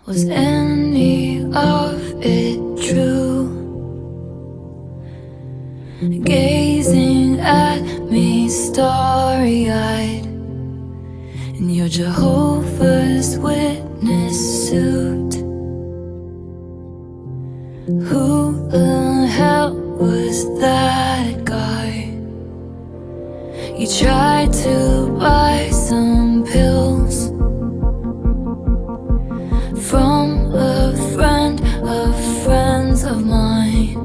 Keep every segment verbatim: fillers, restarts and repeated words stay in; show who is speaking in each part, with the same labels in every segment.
Speaker 1: Was any of it true? Gazing at me starry-eyed in your Jehovah's Witness suit. Who the hell was that guy? You tried to buy some pills from a friend of friends of mine.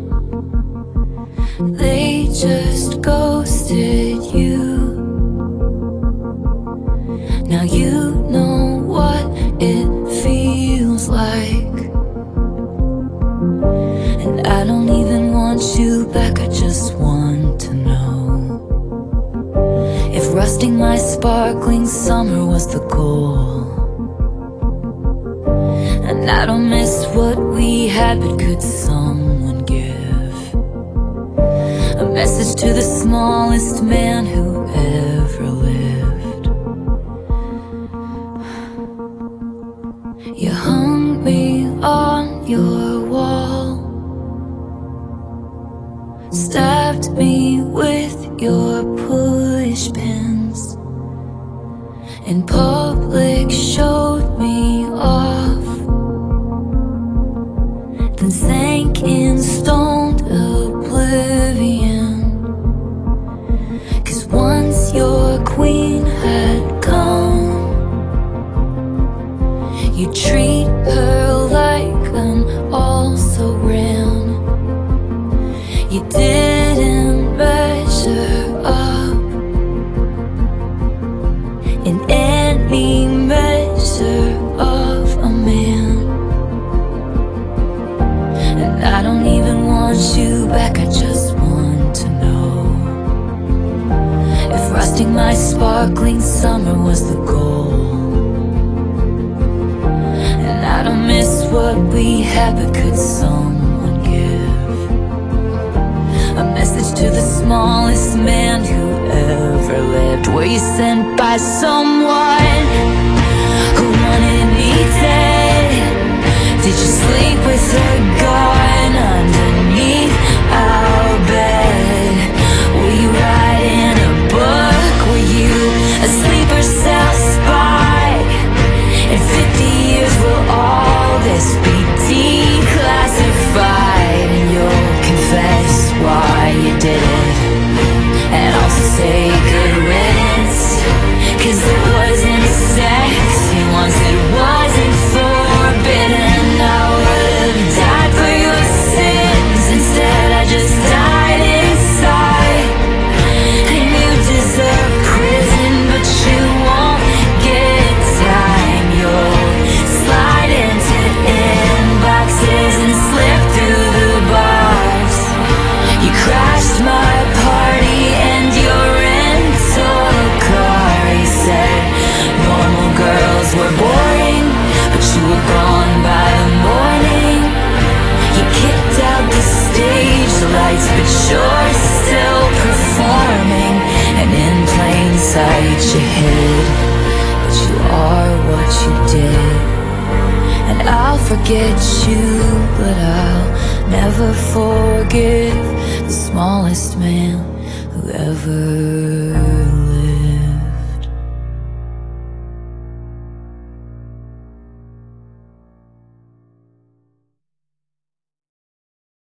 Speaker 1: They just ghosted you. Now you know what it feels like, and I don't even want you back, I just want to know if rusting my sparkling summer was the goal. And I don't miss what we had, but could someone give a message to the smallest man who ever lived? You hung me on your wall, stabbed me with your push pins, in public showed me off, then sank in stoned oblivion. Cause once your queen had come, you treat her like an also-ran. You didn't measure up in any measure of a man. And I don't even want you back, I just want to know if rusting my sparkling summer was the goal. And I don't miss what we had, but could someone give a message to the smallest man who ever lived? Were you sent by someone who wanted me dead? Did you sleep with a gun underneath our bed? Were you writing a book? Were you a sleeper cell spy? In fifty years will all this be declassified, and you'll confess why you did it, and also say good riddance. Cause it wasn't sexy once it wasn't forbidden. I would've died for your sins, instead I just died inside. And you deserve prison, but you won't get time. You'll slide into inboxes and slip through the bars. You crashed my party and your rental car. You said normal girls were boring, but you were gone by the morning. You kicked out the stage lights, but you're still performing. And in plain sight you hid, but you are what you did. And I'll forget you, but I'll never forgive the smallest man who ever